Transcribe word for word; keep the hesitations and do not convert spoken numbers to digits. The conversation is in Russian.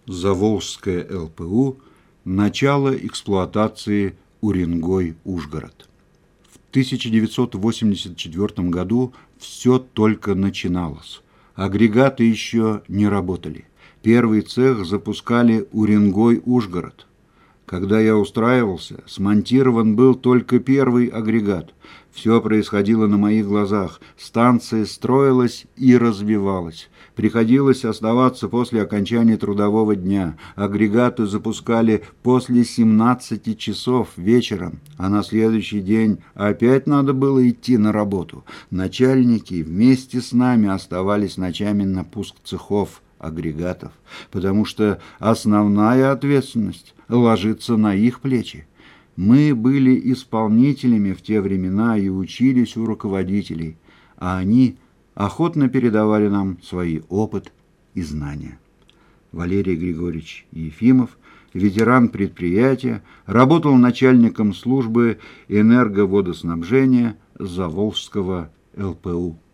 Заволжское эл пэ у. Начало эксплуатации Уренгой-Ужгород. В тысяча девятьсот восемьдесят четвёртом году все только начиналось. Агрегаты еще не работали. Первый цех запускали Уренгой-Ужгород. Когда я устраивался, смонтирован был только первый агрегат. Все происходило на моих глазах. Станция строилась и развивалась. Приходилось оставаться после окончания трудового дня. Агрегаты запускали после семнадцати часов вечером, а на следующий день опять надо было идти на работу. Начальники вместе с нами оставались ночами на пуск цехов агрегатов, потому что основная ответственность ложится на их плечи. Мы были исполнителями в те времена и учились у руководителей, а они охотно передавали нам свой опыт и знания. Валерий Григорьевич Ефимов, ветеран предприятия, работал начальником службы энерговодоснабжения Заволжского эл пэ у.